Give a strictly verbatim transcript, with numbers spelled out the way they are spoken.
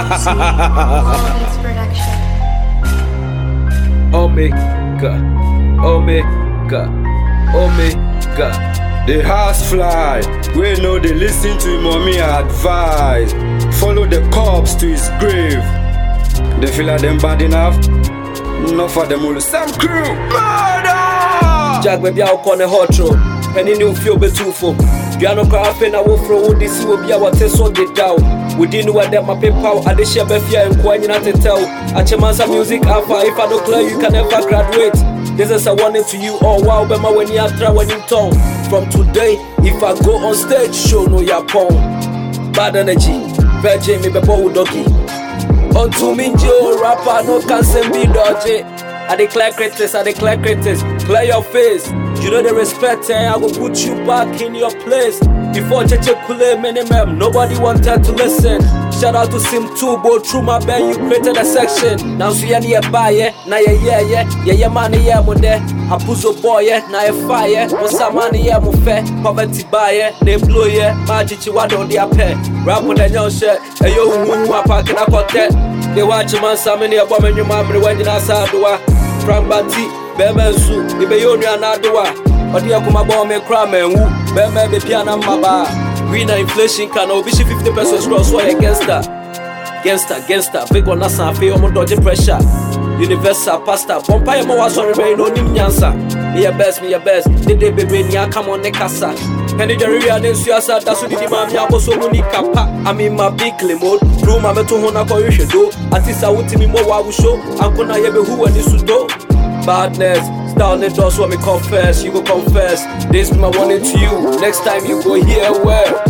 Omega, Omega, Omega. The house fly, we know they listen to mommy advice. Follow the corpse to his grave. They feel like them bad enough. Not for them all. Some crew, murder! Jack baby, I'll call the hot road. Penny new feel be too full. Piano craft and I will throw this will be our test so get down. We didn't know that my paper at the share befia and quite not to tell. I chemasa music alpha. If I don't clear, you can never graduate. This is a warning to you all. Wow, Bema when you after when you tongue. From today, if I go on stage, show no your pong. Bad energy, Virgin me bebo doggy. On to me, Joe, rapper, no can be dodgy. I declare critics, I declare critics. Clear your face. You know the respect, eh? I will put you back in your place. Before Cheche Kule minimum, nobody wanted to listen. Shout out to Sim two, go through my bed, you created a section. Now see any a buy, yeah, now yeah, yeah, yeah, yeah, yeah, man, yeah, mo there. I push a boy, yeah, now a fire, what's some money, yeah, mo fair, poverty buy, yeah, they blow, yeah, magic, you want on the pair. Rap with a young shirt, and yo, who are packing a content. They watch a man, some in your woman, your mom, when you're outside the war. From Bati, Bemensu, the Bayonia Nadua, or the Akuma bomb and cram and woo, Beme, the piano, Maba. Green inflation can be fifty percent cross why against that. Against that, against that, big one, that's a feel on dodging pressure. Universal pasta, Pompire was on remain on him, Yansa. Me your best, me your best, did they be bring ya come on the casa. Penny the real and Suasa, that's what the man Yabo Monica. I'm in my big mode, through my metal Hona Koyusha do. At least I would tell me more I will show. I'm gonna have who and this would do. Badness, style the doors, what me confess, you go confess. This is my warning to you. Next time you go here, where?